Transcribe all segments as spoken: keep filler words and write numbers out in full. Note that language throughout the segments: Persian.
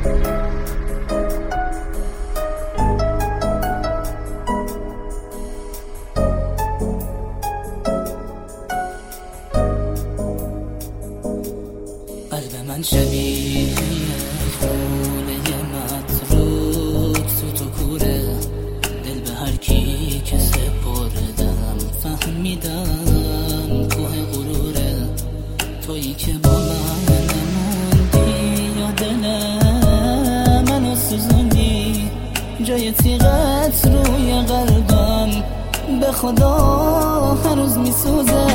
قلب من شبیه خونه متروک تو تو کوره، دل به هر کی که سپردم فهمیدم کوه غروره. تویی که با من نموندی یا دل منو سوزوندی، جای تیغت روی قلبم به خدا هنوز میسوزه.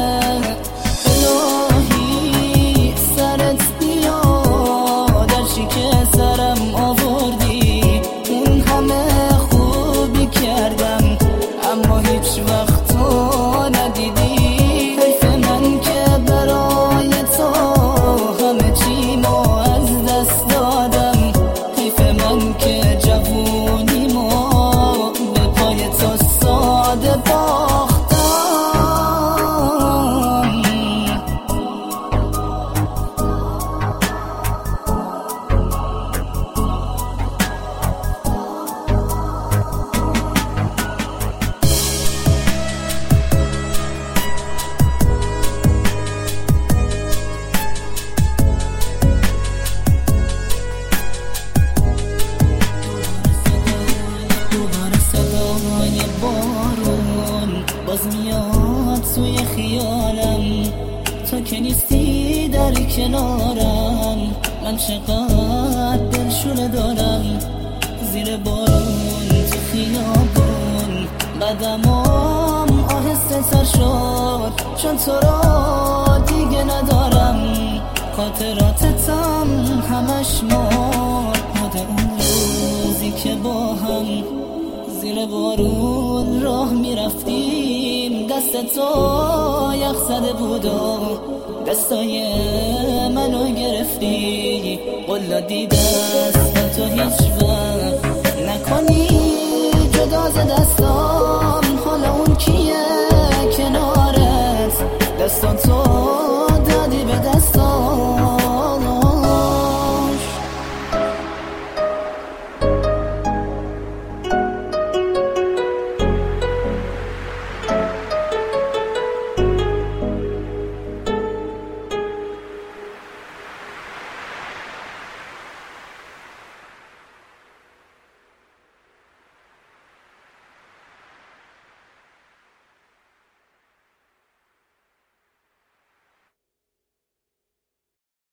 سرم آوردی اون همه خوبی کردم اما هیچ وقت تو ندیدی. حیف من که برای تو همه چیمو از دست دادم، حیف من که جوونیمو به پای تو ساده باختم. باز میاد توی خیالم، تو که نیستی در کنارم. من چقدر دلشوره دارم زیر بارون تو خیابون. قدمام آهسته تر شد چون تو را دیگه ندارم. خاطراتتم همش مرد یاد اون روزی که با هم زیر بارون راه میرفتیم. دست تو یخ زده بود و دستای منو گرفتی. قول دادی دست تو هیچ وقت نکنی جدا ز دستام. حالا اون کیه کنارت؟ دستان تو